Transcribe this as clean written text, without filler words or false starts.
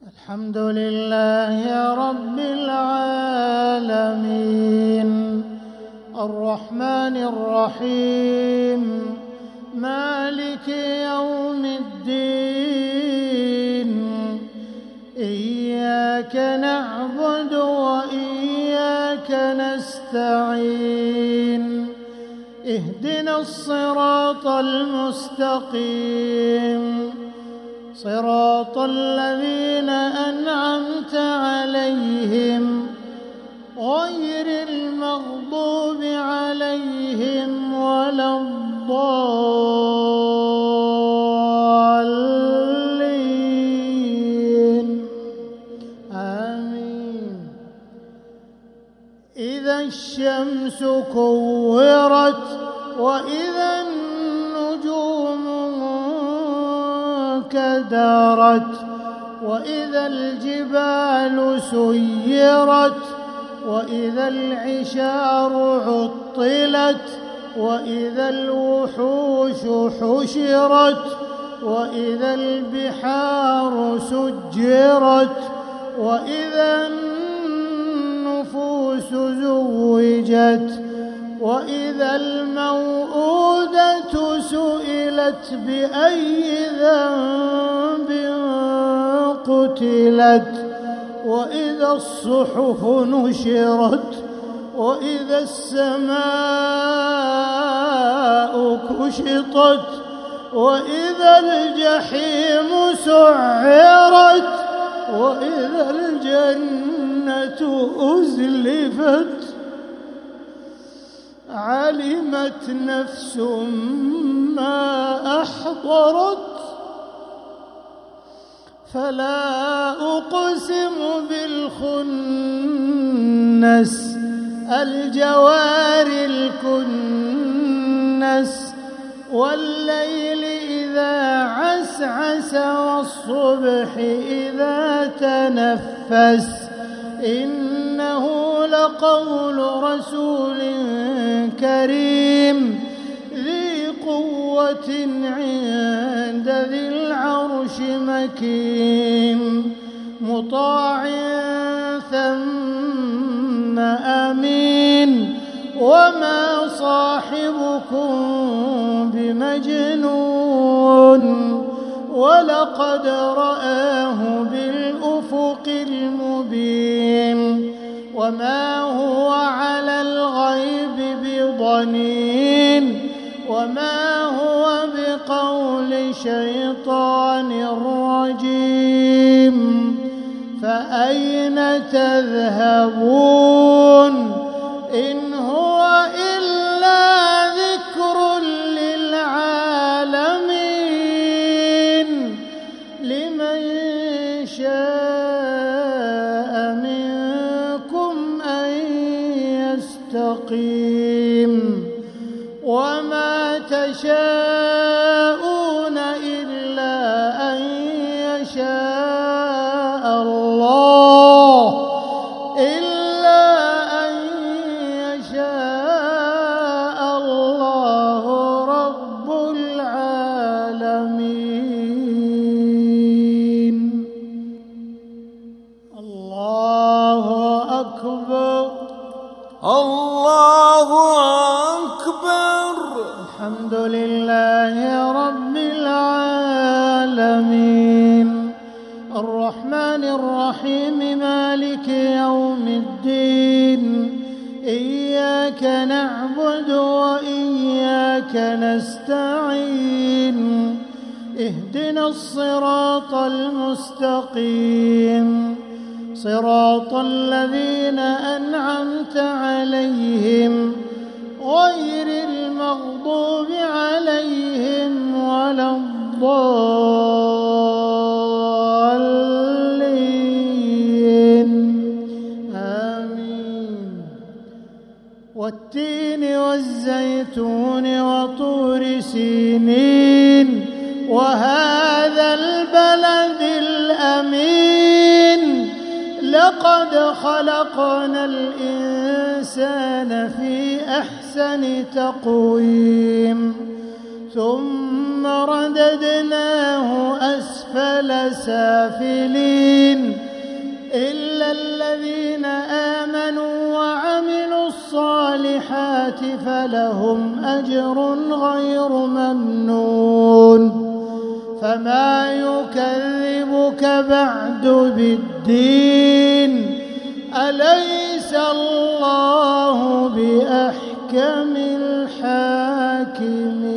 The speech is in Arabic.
الحمد لله رب العالمين الرحمن الرحيم مالك يوم الدين إياك نعبد وإياك نستعين اهدنا الصراط المستقيم صراط الذين أنعمت عليهم غير المغضوب عليهم ولا الضالين آمين. إذا الشمس كورت وإذا النجوم كدرت وإذا الجبال سيرت وإذا العشار عطلت وإذا الوحوش حشرت وإذا البحار سجرت وإذا النفوس زوجت وإذا الموءودة سئلت بأي ذنب قتلت وإذا الصحف نشرت وإذا السماء كشطت وإذا الجحيم سعرت وإذا الجنة أزلفت علمت نفس ما أحضرت فلا أقسم بالخنس الجوار الكنس والليل إذا عسعس والصبح إذا تنفس إنه لقول رسول كريم ذي قوة عند ذي العرش مكين مطاع ثم أمين وما صاحبكم بمجنون ولقد رآه بالأفق المبين وما هو على الغيب بضنين وما هو بقول شيطان رجيم فأين تذهبون إن هو إلا ذكر للعالمين لمن شاء منكم أن يستقيم وما تشاءون إلا أن يشاء الله إلا أن يشاء الله رب العالمين. الله أكبر الله أكبر. الحمد لله رب العالمين الرحمن الرحيم مالك يوم الدين إياك نعبد وإياك نستعين اهدنا الصراط المستقيم صراط الذين أنعمت عليهم غير المغضوب عليهم ولا الضالين آمين. والتين والزيتون وطور سينين وهذا البلد الأمين لقد خلقنا الإنسان في أحسن تقويم ثم ثم رددناه أسفل سافلين إلا الذين آمنوا وعملوا الصالحات فلهم أجر غير ممنون فما يكذبك بعد بالدين أليس الله بأحكم الحاكمين.